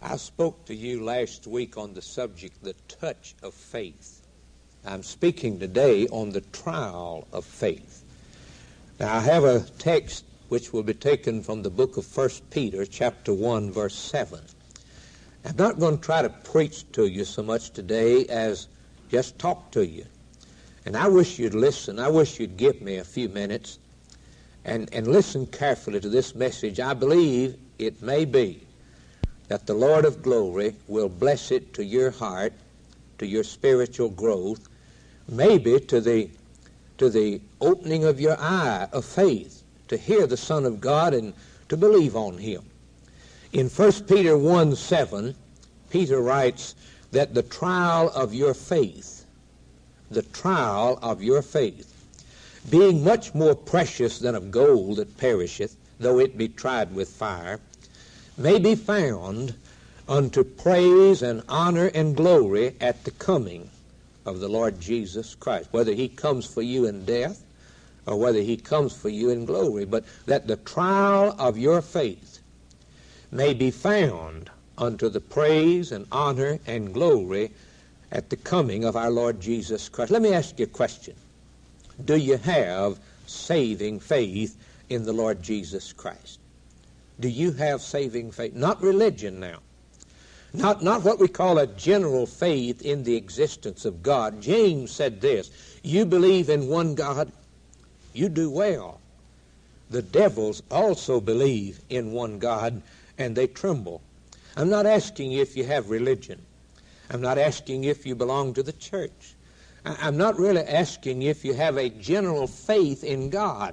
I spoke to you last week on the subject, the touch of faith. I'm speaking today on the trial of faith. Now, I have a text which will be taken from the book of 1 Peter, chapter 1, verse 7. I'm not going to try to preach to you so much today as just talk to you. And I wish you'd listen. I wish you'd give me a few minutes and listen carefully to this message. I believe it may be that the Lord of glory will bless it to your heart, to your spiritual growth, maybe to the opening of your eye of faith, to hear the Son of God and to believe on Him. In 1 Peter 1:7, Peter writes that the trial of your faith, being much more precious than of gold that perisheth, though it be tried with fire, may be found unto praise and honor and glory at the coming of the Lord Jesus Christ, whether He comes for you in death or whether He comes for you in glory, but that the trial of your faith may be found unto the praise and honor and glory at the coming of our Lord Jesus Christ. Let me ask you a question. Do you have saving faith in the Lord Jesus Christ? Do you have saving faith? Not religion now. Not what we call a general faith in the existence of God. James said this, you believe in one God, you do well. The devils also believe in one God, and they tremble. I'm not asking you if you have religion. I'm not asking if you belong to the church. I'm not really asking if you have a general faith in God.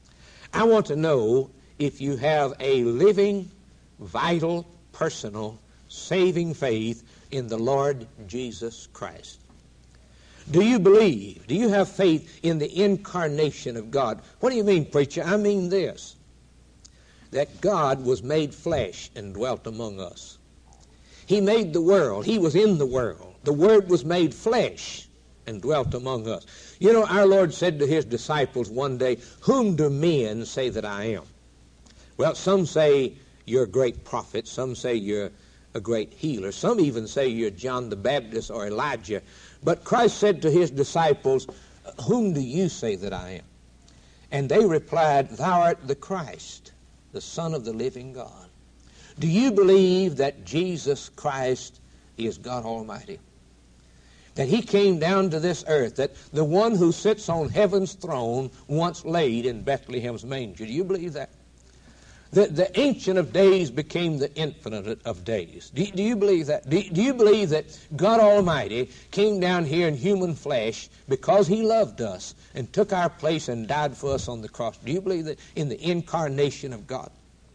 I want to know if you have a living, vital, personal, saving faith in the Lord Jesus Christ. Do you believe? Do you have faith in the incarnation of God? What do you mean, preacher? I mean this, that God was made flesh and dwelt among us. He made the world. He was in the world. The Word was made flesh and dwelt among us. You know, our Lord said to His disciples one day, whom do men say that I am? Well, some say you're a great prophet. Some say you're a great healer. Some even say you're John the Baptist or Elijah. But Christ said to His disciples, whom do you say that I am? And they replied, thou art the Christ, the Son of the living God. Do you believe that Jesus Christ is God Almighty? That He came down to this earth, that the one who sits on heaven's throne once laid in Bethlehem's manger. Do you believe that? The Ancient of Days became the Infinite of Days. Do you believe that? Do you believe that God Almighty came down here in human flesh because He loved us and took our place and died for us on the cross? Do you believe that in the incarnation of God?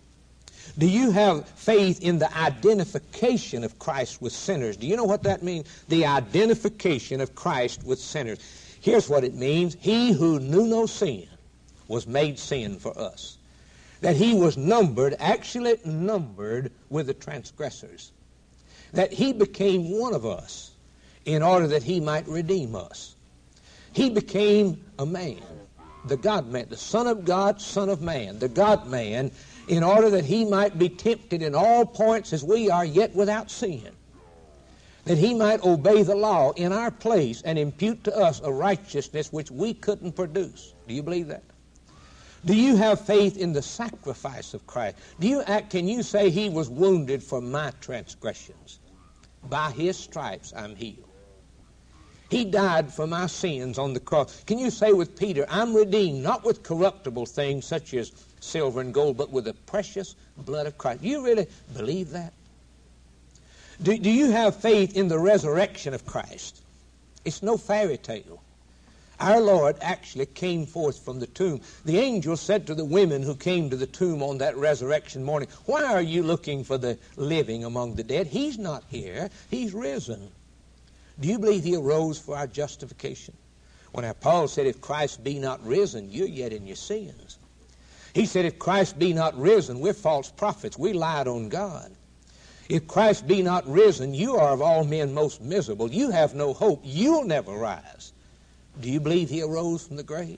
Do you have faith in the identification of Christ with sinners? Do you know what that means? The identification of Christ with sinners. Here's what it means. He who knew no sin was made sin for us. That He was actually numbered with the transgressors. That He became one of us in order that He might redeem us. He became a man, the God-man, the Son of God, Son of Man, the God-man, in order that He might be tempted in all points as we are, yet without sin. That He might obey the law in our place and impute to us a righteousness which we couldn't produce. Do you believe that? Do you have faith in the sacrifice of Christ? Can you say He was wounded for my transgressions? By His stripes I'm healed. He died for my sins on the cross. Can you say with Peter, I'm redeemed, not with corruptible things such as silver and gold, but with the precious blood of Christ? Do you really believe that? Do you have faith in the resurrection of Christ? It's no fairy tale. Our Lord actually came forth from the tomb. The angel said to the women who came to the tomb on that resurrection morning, why are you looking for the living among the dead? He's not here. He's risen. Do you believe He arose for our justification? When Paul said, if Christ be not risen, you're yet in your sins. He said, if Christ be not risen, we're false prophets. We lied on God. If Christ be not risen, you are of all men most miserable. You have no hope. You'll never rise. Do you believe He arose from the grave?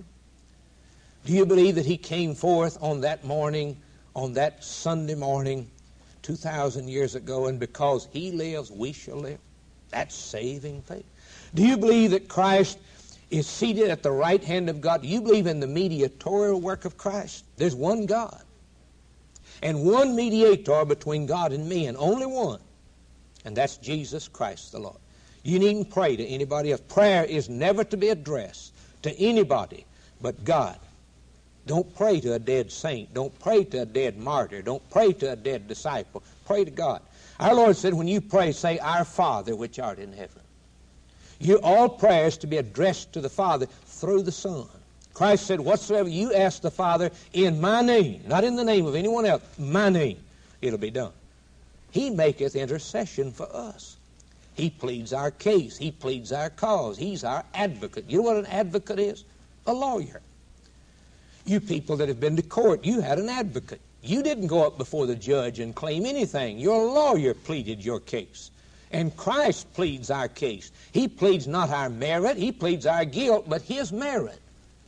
Do you believe that He came forth on that morning, on that Sunday morning, 2,000 years ago, and because he lives, we shall live. That's saving faith. Do you believe that Christ is seated at the right hand of God? Do you believe in the mediatorial work of Christ? There's one God and one mediator between God and me, and only one, and that's Jesus Christ the Lord. You needn't pray to anybody else. Prayer is never to be addressed to anybody but God. Don't pray to a dead saint. Don't pray to a dead martyr. Don't pray to a dead disciple. Pray to God. Our Lord said, when you pray, say, Our Father which art in heaven. All prayers to be addressed to the Father through the Son. Christ said, whatsoever you ask the Father in my name, not in the name of anyone else, my name, it'll be done. He maketh intercession for us. He pleads our case. He pleads our cause. He's our advocate. You know what an advocate is? A lawyer. You people that have been to court, you had an advocate. You didn't go up before the judge and claim anything. Your lawyer pleaded your case. And Christ pleads our case. He pleads not our merit. He pleads our guilt, but his merit.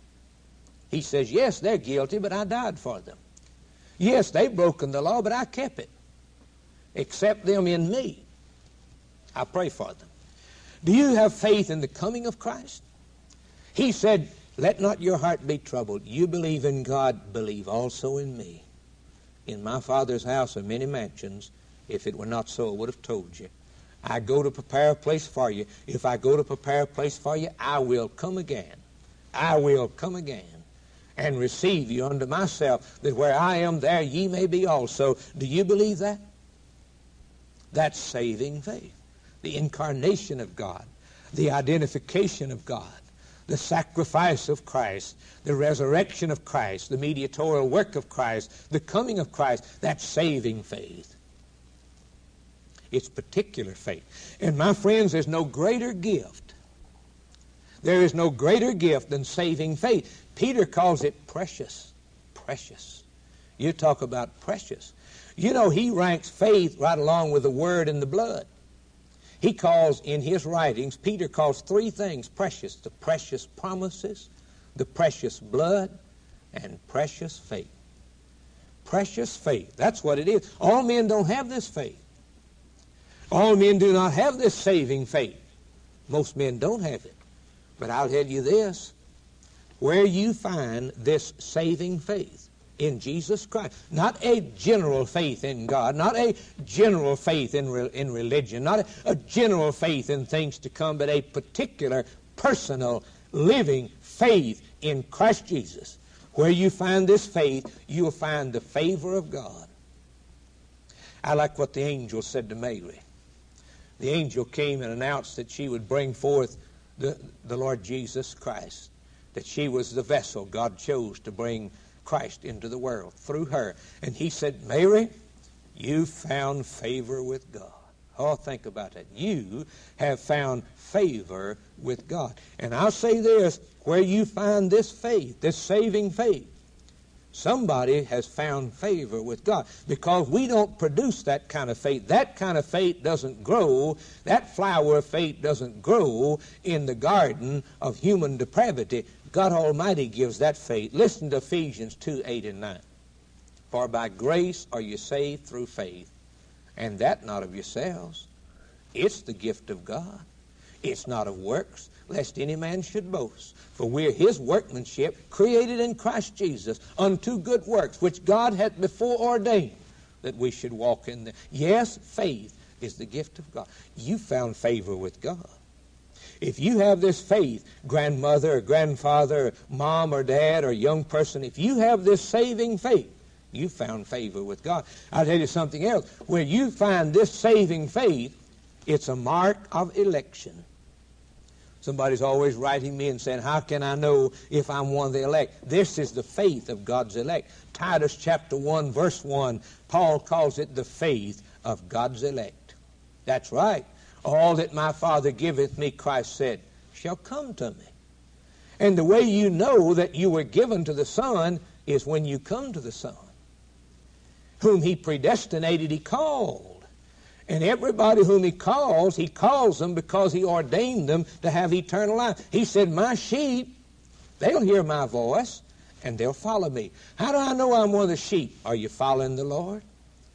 He says, yes, they're guilty, but I died for them. Yes, they've broken the law, but I kept it. Accept them in me. I pray for them. Do you have faith in the coming of Christ? He said, let not your heart be troubled. You believe in God, believe also in me. In my Father's house are many mansions. If it were not so, I would have told you. I go to prepare a place for you. If I go to prepare a place for you, I will come again. I will come again and receive you unto myself, that where I am, there ye may be also. Do you believe that? That's saving faith. The incarnation of God, the identification of God, the sacrifice of Christ, the resurrection of Christ, the mediatorial work of Christ, the coming of Christ, that's saving faith. It's particular faith. And my friends, there's no greater gift. There is no greater gift than saving faith. Peter calls it precious. Precious. You talk about precious. You know, he ranks faith right along with the word and the blood. He calls in his writings, Peter calls three things precious: the precious promises, the precious blood, and precious faith. Precious faith. That's what it is. All men don't have this faith. All men do not have this saving faith. Most men don't have it. But I'll tell you this, where you find this saving faith in Jesus Christ, not a general faith in God, not a general faith in religion, not a general faith in things to come, but a particular personal living faith in Christ Jesus. Where you find this faith, you'll find the favor of God. I like what the angel said to Mary. The angel came and announced that she would bring forth the Lord Jesus Christ, that she was the vessel God chose to bring Christ into the world through her. And he said, Mary, you found favor with God. Oh, think about that. You have found favor with God. And I'll say this, where you find this faith, this saving faith, somebody has found favor with God, because we don't produce that kind of faith. That kind of faith doesn't grow. That flower of faith doesn't grow in the garden of human depravity. God Almighty gives that faith. Listen to Ephesians 2:8 and 9. For by grace are you saved through faith, and that not of yourselves. It's the gift of God. It's not of works, lest any man should boast. For we're his workmanship, created in Christ Jesus, unto good works, which God hath before ordained that we should walk in them. Yes, faith is the gift of God. You found favor with God. If you have this faith, grandmother or grandfather, or mom or dad or young person, if you have this saving faith, you found favor with God. I'll tell you something else. Where you find this saving faith, it's a mark of election. Somebody's always writing me and saying, how can I know if I'm one of the elect? This is the faith of God's elect. Titus chapter 1, verse 1, Paul calls it the faith of God's elect. That's right. All that my Father giveth me, Christ said, shall come to me. And the way you know that you were given to the Son is when you come to the Son. Whom he predestinated, he called. And everybody whom he calls them because he ordained them to have eternal life. He said, my sheep, they'll hear my voice and they'll follow me. How do I know I'm one of the sheep? Are you following the Lord?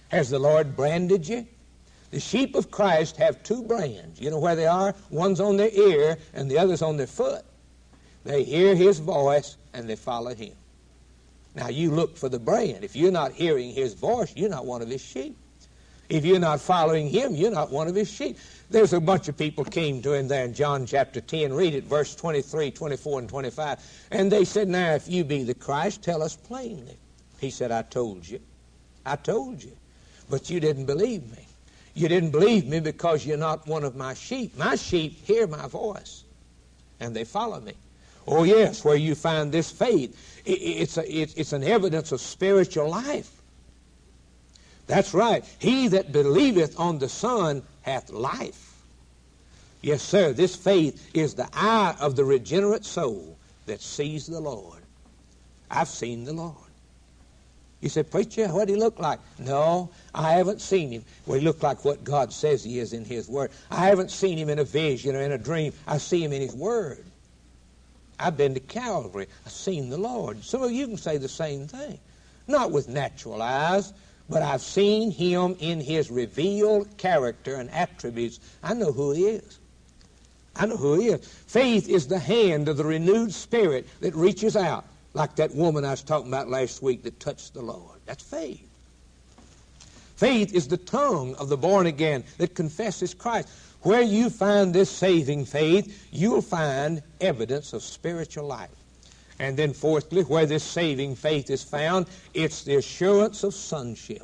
Has the Lord branded you? The sheep of Christ have two brands. You know where they are? One's on their ear and the other's on their foot. They hear His voice and they follow Him. Now you look for the brand. If you're not hearing His voice, you're not one of His sheep. If you're not following Him, you're not one of His sheep. There's a bunch of people came to Him there in John chapter 10. Read it, verse 23, 24, and 25. And they said, now if you be the Christ, tell us plainly. He said, I told you. I told you. But you didn't believe me. You didn't believe me because you're not one of my sheep. My sheep hear my voice, and they follow me. Oh, yes, where you find this faith, it's an evidence of spiritual life. That's right. He that believeth on the Son hath life. Yes, sir, this faith is the eye of the regenerate soul that sees the Lord. I've seen the Lord. You say, preacher, what did He look like? No, I haven't seen Him. Well, He looked like what God says He is in His Word. I haven't seen Him in a vision or in a dream. I see Him in His Word. I've been to Calvary. I've seen the Lord. Some of you can say the same thing. Not with natural eyes, but I've seen Him in His revealed character and attributes. I know who He is. I know who He is. Faith is the hand of the renewed spirit that reaches out, like that woman I was talking about last week that touched the Lord. That's faith. Faith is the tongue of the born again that confesses Christ. Where you find this saving faith, you'll find evidence of spiritual life. And then fourthly, where this saving faith is found, it's the assurance of sonship.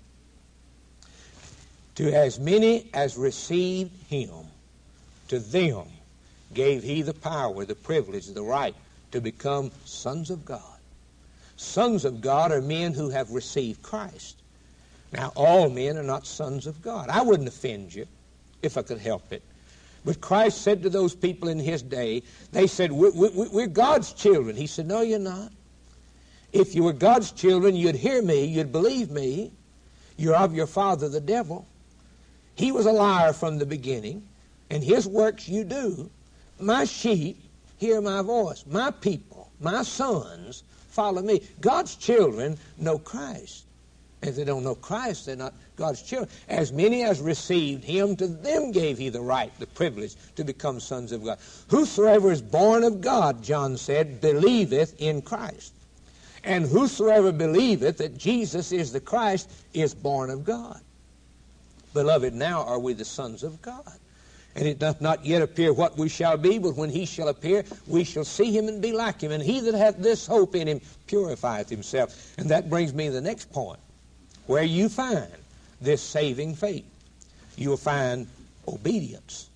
To as many as received Him, to them gave He the power, the privilege, the right to become sons of God. Sons of God are men who have received Christ. Now, all men are not sons of God. I wouldn't offend you if I could help it. But Christ said to those people in His day, they said, we're God's children. He said, no, you're not. If you were God's children, you'd hear me, you'd believe me. You're of your father, the devil. He was a liar from the beginning, and his works you do. My sheep hear my voice. My people, my sons, follow me. God's children know Christ. If they don't know Christ, they're not God's children. As many as received Him, to them gave He the right, the privilege, to become sons of God. Whosoever is born of God, John said, believeth in Christ. And whosoever believeth that Jesus is the Christ is born of God. Beloved, now are we the sons of God. And it doth not yet appear what we shall be, but when He shall appear, we shall see Him and be like Him. And he that hath this hope in Him purifieth himself. And that brings me to the next point. Where you find this saving faith, you'll find obedience.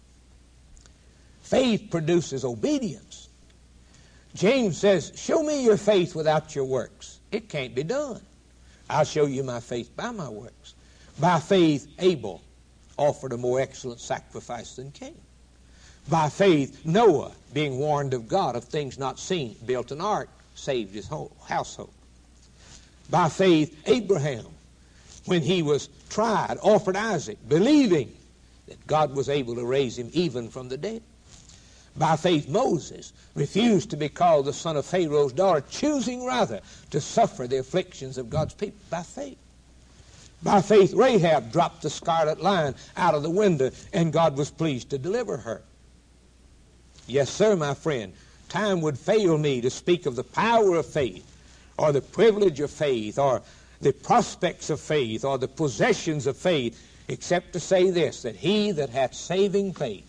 Faith produces obedience. James says, show me your faith without your works. It can't be done. I'll show you my faith by my works. By faith, Abel offered a more excellent sacrifice than Cain. By faith, Noah, being warned of God of things not seen, built an ark, saved his whole household. By faith, Abraham, when he was tried, offered Isaac, believing that God was able to raise him even from the dead. By faith, Moses refused to be called the son of Pharaoh's daughter, choosing rather to suffer the afflictions of God's people. By faith. By faith, Rahab dropped the scarlet lion out of the window, and God was pleased to deliver her. Yes, sir, my friend, time would fail me to speak of the power of faith, or the privilege of faith, or the prospects of faith, or the possessions of faith, except to say this, that he that hath saving faith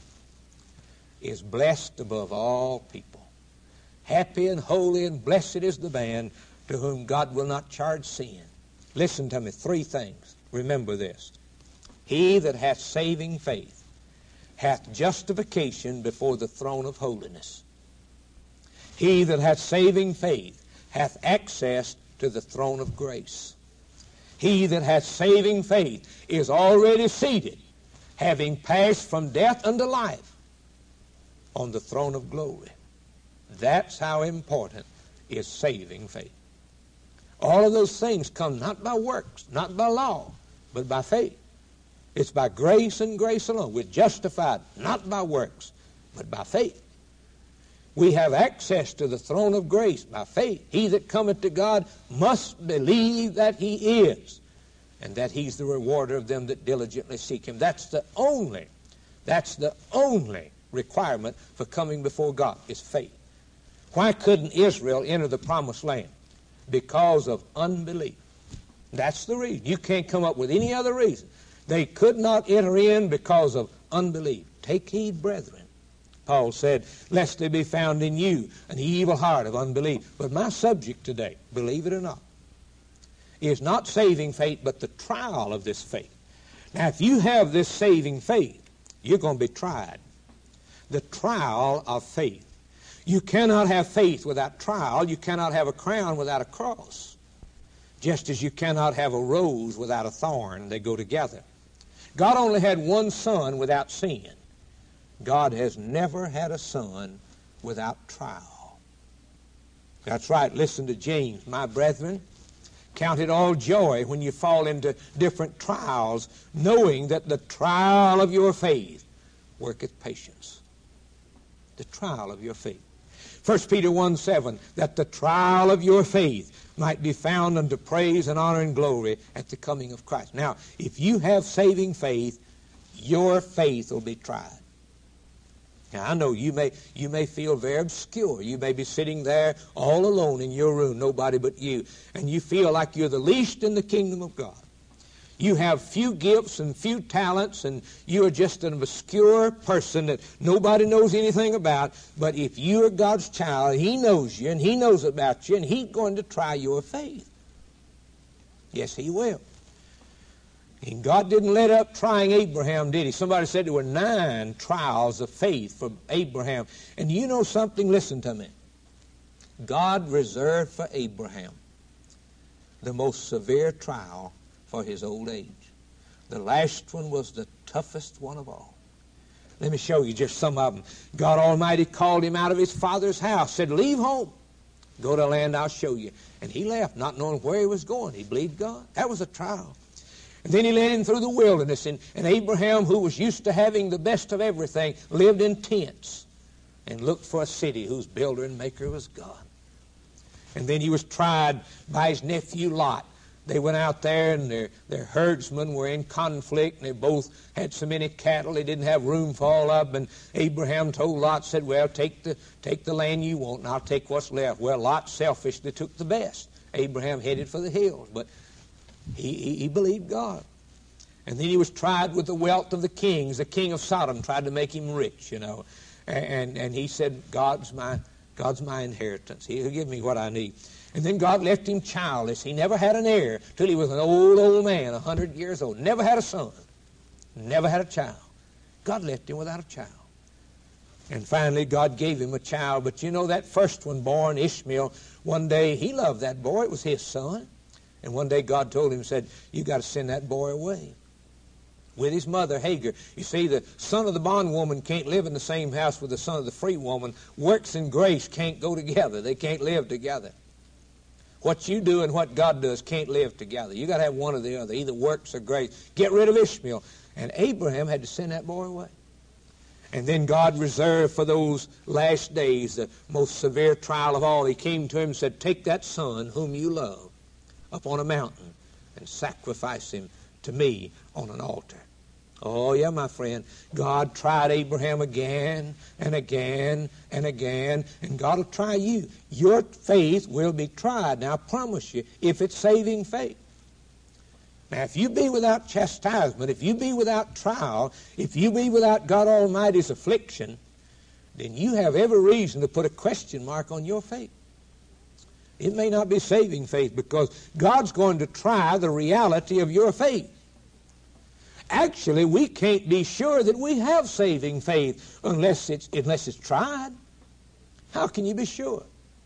is blessed above all people. Happy and holy and blessed is the man to whom God will not charge sin. Listen to me, three things. Remember this. He that hath saving faith hath justification before the throne of holiness. He that hath saving faith hath access to the throne of grace. He that hath saving faith is already seated, having passed from death unto life, on the throne of glory. That's how important is saving faith. All of those things come not by works, not by law, but by faith. It's by grace and grace alone. We're justified not by works, but by faith. We have access to the throne of grace by faith. He that cometh to God must believe that He is, and that he's the rewarder of them that diligently seek him. That's the only requirement for coming before God, is faith. Why couldn't Israel enter the promised land? Because of unbelief. That's the reason. You can't come up with any other reason. They could not enter in because of unbelief. Take heed, brethren. Paul said, lest there be found in you an evil heart of unbelief. But my subject today, believe it or not, is not saving faith, but the trial of this faith. Now, if you have this saving faith, you're going to be tried. The trial of faith. You cannot have faith without trial. You cannot have a crown without a cross. Just as you cannot have a rose without a thorn. They go together. God only had one son without sin. God has never had a son without trial. That's right. Listen to James. My brethren, count it all joy when you fall into different trials, knowing that the trial of your faith worketh patience. The trial of your faith. 1 Peter 1:7, that the trial of your faith might be found unto praise and honor and glory at the coming of Christ. Now, if you have saving faith, your faith will be tried. Now, I know you may feel very obscure. You may be sitting there all alone in your room, nobody but you, and you feel like you're the least in the kingdom of God. You have few gifts and few talents, and you are just an obscure person that nobody knows anything about. But if you are God's child, he knows you, and he knows about you, and he's going to try your faith. Yes, he will. And God didn't let up trying Abraham, did he? Somebody said there were 9 trials of faith for Abraham. And you know something? Listen to me. God reserved for Abraham the most severe trial for his old age. The last one was the toughest one of all. Let me show you just some of them. God Almighty called him out of his father's house, said, leave home, go to a land I'll show you. And he left, not knowing where he was going. He believed God. That was a trial. And then he led him through the wilderness. And Abraham, who was used to having the best of everything, lived in tents and looked for a city whose builder and maker was God. And then he was tried by his nephew Lot. They went out there, and their herdsmen were in conflict, and they both had so many cattle they didn't have room for all of them. And Abraham told Lot, said, well, take the land you want, and I'll take what's left. Well, Lot selfishly took the best. Abraham headed for the hills, but he believed God. And then he was tried with the wealth of the kings. The king of Sodom tried to make him rich, you know. And he said, God's my inheritance. He'll give me what I need. And then God left him childless. He never had an heir till he was an old man, 100 years old. Never had a son. Never had a child. God left him without a child. And finally, God gave him a child. But you know, that first one born, Ishmael, one day he loved that boy. It was his son. And one day God told him, said, you got to send that boy away with his mother, Hagar. You see, the son of the bondwoman can't live in the same house with the son of the free woman. Works and grace can't go together. They can't live together. What you do and what God does can't live together. You got to have one or the other, either works or grace. Get rid of Ishmael. And Abraham had to send that boy away. And then God reserved for those last days the most severe trial of all. He came to him and said, take that son whom you love up on a mountain and sacrifice him to me on an altar. Oh, yeah, my friend. God tried Abraham again and again and again, and God will try you. Your faith will be tried. Now, I promise you, if it's saving faith. Now, if you be without chastisement, if you be without trial, if you be without God Almighty's affliction, then you have every reason to put a question mark on your faith. It may not be saving faith because God's going to try the reality of your faith. Actually, we can't be sure that we have saving faith unless it's tried. How can you be sure?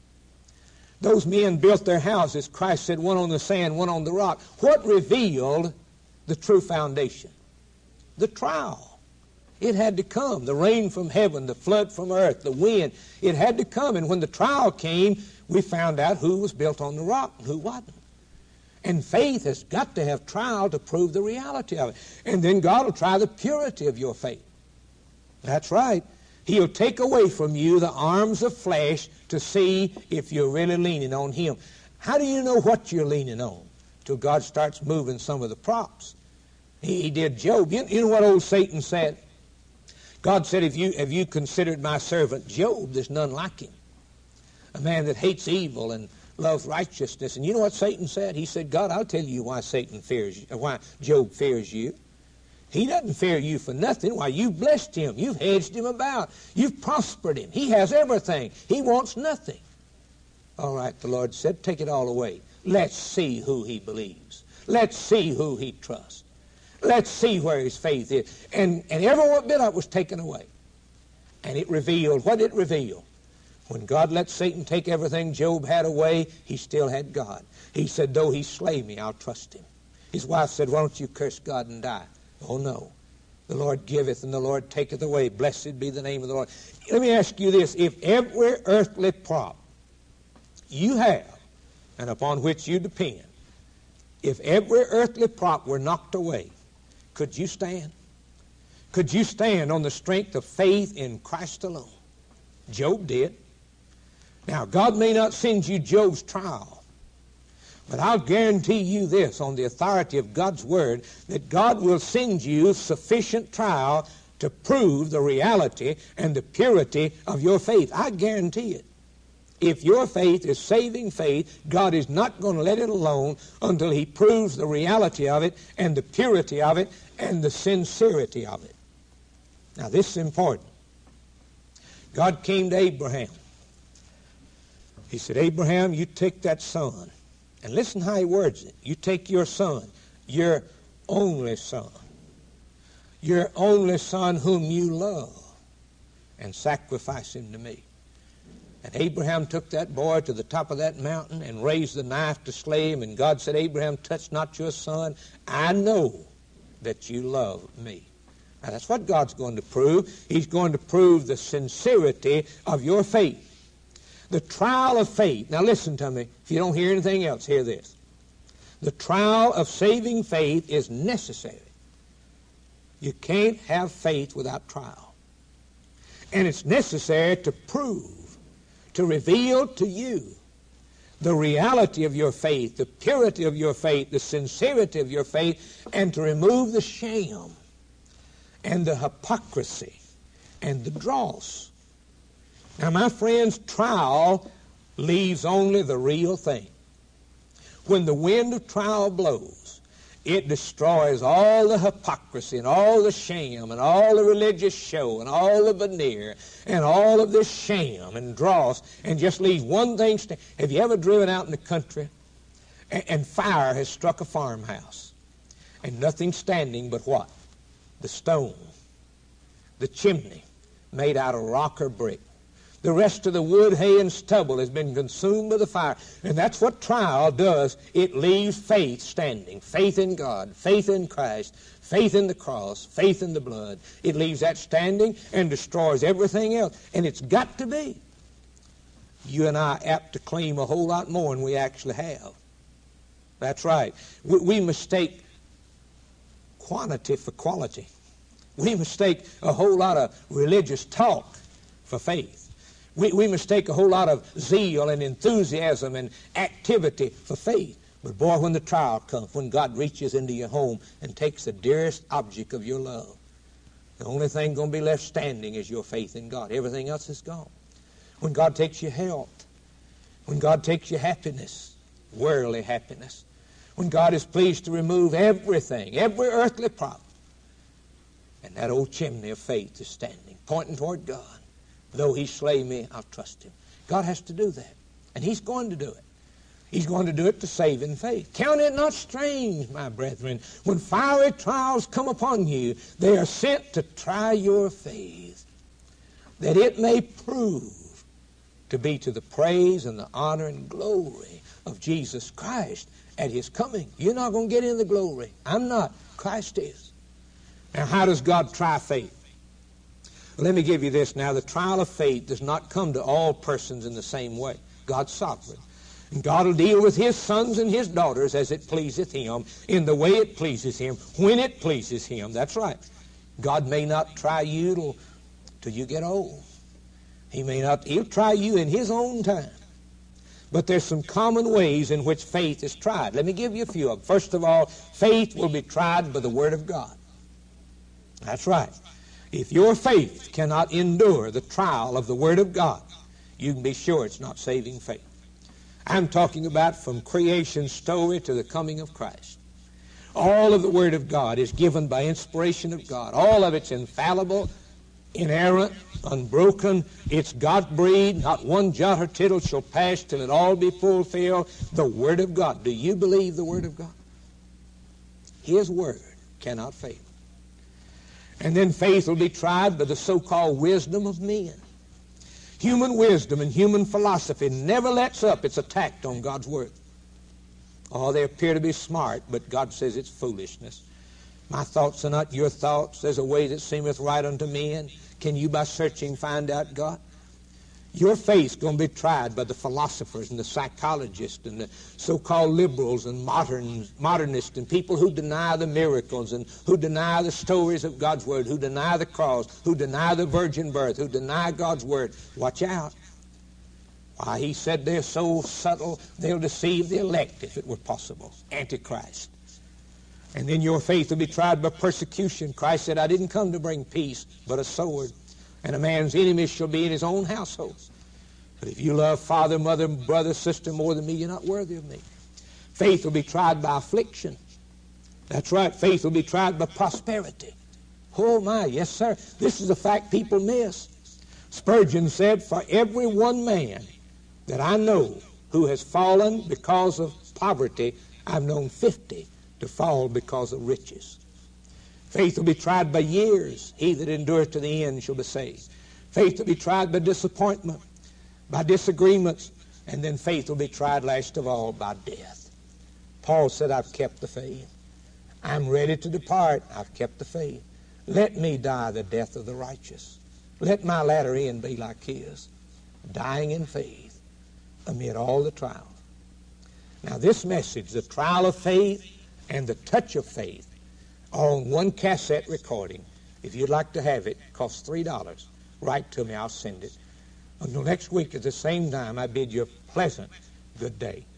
Those men built their houses, Christ said, one on the sand, one on the rock. What revealed the true foundation? The trial. It had to come. The rain from heaven, the flood from earth, the wind. It had to come. And when the trial came, we found out who was built on the rock and who wasn't. And faith has got to have trial to prove the reality of it. And then God will try the purity of your faith. That's right. He'll take away from you the arms of flesh to see if you're really leaning on Him. How do you know what you're leaning on? till God starts moving some of the props. He did Job. You know what old Satan said? God said, have you considered my servant Job? There's none like him. A man that hates evil and loves righteousness. And you know what Satan said? He said, God, I'll tell you why why Job fears you. He doesn't fear you for nothing. Why, you've blessed him. You've hedged him about. You've prospered him. He has everything. He wants nothing. All right, the Lord said, take it all away. Let's see who he believes. Let's see who he trusts. Let's see where his faith is. And every bit of it was taken away. And it revealed, what did it reveal? When God let Satan take everything Job had away, he still had God. He said, though he slay me, I'll trust him. His wife said, why don't you curse God and die? Oh, no. The Lord giveth and the Lord taketh away. Blessed be the name of the Lord. Let me ask you this. If every earthly prop you have and upon which you depend, if every earthly prop were knocked away, could you stand? Could you stand on the strength of faith in Christ alone? Job did. Now, God may not send you Job's trial, but I'll guarantee you this on the authority of God's Word, that God will send you sufficient trial to prove the reality and the purity of your faith. I guarantee it. If your faith is saving faith, God is not going to let it alone until he proves the reality of it and the purity of it and the sincerity of it. Now, this is important. God came to Abraham. He said, Abraham, you take that son. And listen how he words it. You take your son, your only son whom you love, and sacrifice him to me. And Abraham took that boy to the top of that mountain and raised the knife to slay him. And God said, Abraham, touch not your son. I know that you love me. Now, that's what God's going to prove. He's going to prove the sincerity of your faith. The trial of faith. Now, listen to me. If you don't hear anything else, hear this. The trial of saving faith is necessary. You can't have faith without trial. And it's necessary to prove, to reveal to you the reality of your faith, the purity of your faith, the sincerity of your faith, and to remove the sham and the hypocrisy and the dross. Now, my friends, trial leaves only the real thing. When the wind of trial blows, it destroys all the hypocrisy and all the sham and all the religious show and all the veneer and all of this sham and dross, and just leaves one thing. Have you ever driven out in the country and fire has struck a farmhouse and nothing standing but what? The stone, the chimney made out of rock or brick. The rest of the wood, hay, and stubble has been consumed by the fire. And that's what trial does. It leaves faith standing. Faith in God, faith in Christ, faith in the cross, faith in the blood. It leaves that standing and destroys everything else. And it's got to be. You and I are apt to claim a whole lot more than we actually have. That's right. We mistake quantity for quality. We mistake a whole lot of religious talk for faith. We mistake a whole lot of zeal and enthusiasm and activity for faith. But boy, when the trial comes, when God reaches into your home and takes the dearest object of your love, the only thing going to be left standing is your faith in God. Everything else is gone. When God takes your health, when God takes your happiness, worldly happiness, when God is pleased to remove everything, every earthly prop, and that old chimney of faith is standing, pointing toward God. Though he slay me, I'll trust him. God has to do that. And he's going to do it. He's going to do it to save in faith. Count it not strange, my brethren, when fiery trials come upon you, they are sent to try your faith, that it may prove to be to the praise and the honor and glory of Jesus Christ at his coming. You're not going to get in the glory. I'm not. Christ is. Now, how does God try faith? Let me give you this now. The trial of faith does not come to all persons in the same way. God's sovereign. And God will deal with his sons and his daughters as it pleaseth him, in the way it pleases him, when it pleases him. That's right. God may not try you till you get old. He'll try you in his own time. But there's some common ways in which faith is tried. Let me give you a few of them. First of all, faith will be tried by the Word of God. That's right. If your faith cannot endure the trial of the Word of God, you can be sure it's not saving faith. I'm talking about from creation story to the coming of Christ. All of the Word of God is given by inspiration of God. All of it's infallible, inerrant, unbroken. It's God-breathed. Not one jot or tittle shall pass till it all be fulfilled. The Word of God. Do you believe the Word of God? His Word cannot fail. And then faith will be tried by the so-called wisdom of men. Human wisdom and human philosophy never lets up its attack on God's Word. Oh, they appear to be smart, but God says it's foolishness. My thoughts are not your thoughts. There's a way that seemeth right unto men. Can you by searching find out God? Your faith's going to be tried by the philosophers and the psychologists and the so-called liberals and modernists and people who deny the miracles and who deny the stories of God's Word, who deny the cross, who deny the virgin birth, who deny God's Word. Watch out. Why, he said they're so subtle, they'll deceive the elect if it were possible. Antichrist. And then your faith will be tried by persecution. Christ said, I didn't come to bring peace, but a sword. And a man's enemies shall be in his own household. But if you love father, mother, brother, sister more than me, you're not worthy of me. Faith will be tried by affliction. That's right. Faith will be tried by prosperity. Oh my, yes sir. This is a fact people miss. Spurgeon said, for every one man that I know who has fallen because of poverty, I've known 50 to fall because of riches. Faith will be tried by years. He that endureth to the end shall be saved. Faith will be tried by disappointment, by disagreements, and then faith will be tried last of all by death. Paul said, I've kept the faith. I'm ready to depart. I've kept the faith. Let me die the death of the righteous. Let my latter end be like his, dying in faith amid all the trials. Now this message, the trial of faith and the touch of faith, on one cassette recording. If you'd like to have it, it costs $3. Write to me, I'll send it. Until next week at the same time, I bid you a pleasant good day.